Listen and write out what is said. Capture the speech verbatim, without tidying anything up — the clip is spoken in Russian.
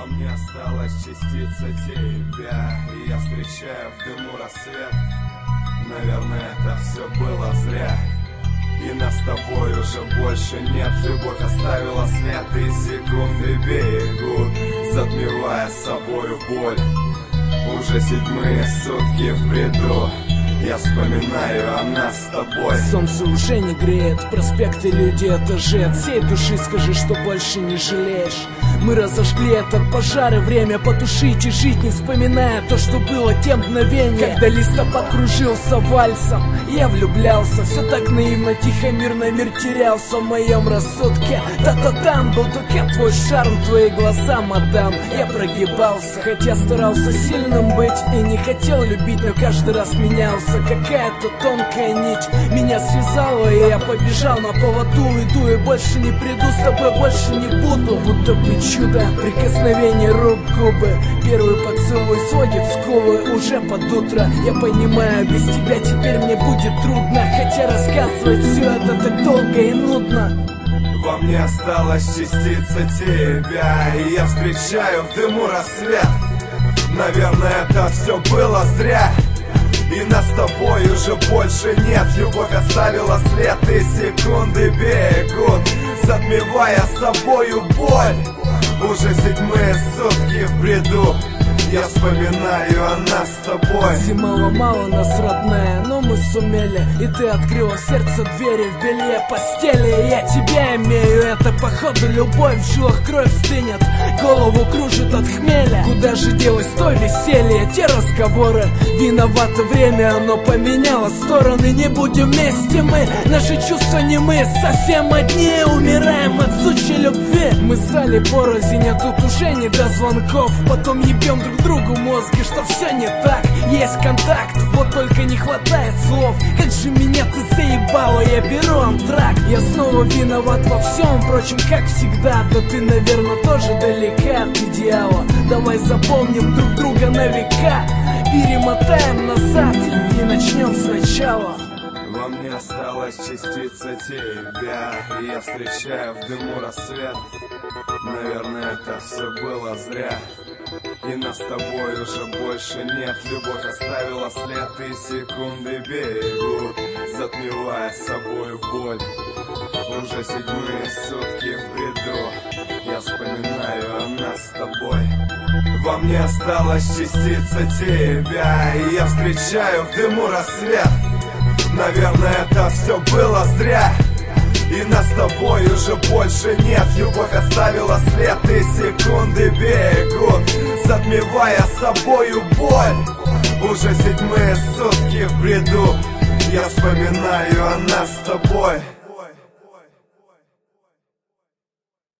Во мне осталась частица тебя, и я встречаю в дыму рассвет. Наверное, это все было зря, и нас с тобой уже больше нет. Любовь оставила след, и секунды бегут, затмевая собою боль. Уже седьмые сутки в бреду, я вспоминаю о нас с тобой. Солнце уже не греет, проспекты, люди, этажи. От всей души скажи, что больше не жалеешь. Мы разожгли этот пожар, и время потушить и жить, не вспоминая то, что было те мгновения, когда листопад кружился вальсом. Я влюблялся, все так наивно, тихо, мирно, мир терялся в моем рассудке. Та-та-там, был только твой шарм, твои глаза, мадам. Я прогибался, хотя старался сильным быть и не хотел любить, но каждый раз менялся. Какая-то тонкая нить меня связала, и я побежал на поводу. Иду и больше не приду, с тобой больше не буду. Будто бы чудо, прикосновение рук, губы. Первый поцелуй сводит скулы уже под утро. Я понимаю, без тебя теперь мне будет трудно, хотя рассказывать все это так долго и нудно. Во мне осталась частица тебя, и я встречаю в дыму рассвет. Наверное, это все было зря, и нас с тобой уже больше нет. Любовь оставила след, и секунды бегут, затмевая собою боль. Уже седьмые сутки в бреду, я вспоминаю о нас с тобой. Зима ломала нас, родная, но мы сумели. И ты открыла в сердце двери, в белье постели. И я тебя имею, это походу любовь. В жилах кровь стынет, голову кружит от хмеля. Куда же делось то веселье, те разговоры? Виновато время, оно поменяло стороны. Не будем вместе мы, наши чувства не мы. Совсем одни, умираем от сучьей любви. Мы стали порознь, а тут уже не до звонков. Потом ебем друг другу мозги, что все не так. Есть контакт, вот только не хватает слов. Как же меня ты заебала, я беру антракт. Я снова виноват во всем, впрочем, как всегда. Да ты, наверное, тоже далека от идеала. Давай запомним друг друга на века, перемотаем назад и начнем сначала. Во мне осталась частица тебя, и я встречаю в дыму рассвет. Наверное, это все было зря, и нас с тобой уже больше нет. Любовь оставила след, и секунды бегут, затмевая собою боль. Уже седьмые сутки в бреду, я вспоминаю о нас с тобой. Во мне осталась частица тебя, и я встречаю в дыму рассвет. Наверное, это все было зря, и нас с тобой уже больше нет. Любовь оставила след, и секунды бегут, затмевая собою боль. Уже седьмые сутки в бреду, я вспоминаю о нас с тобой.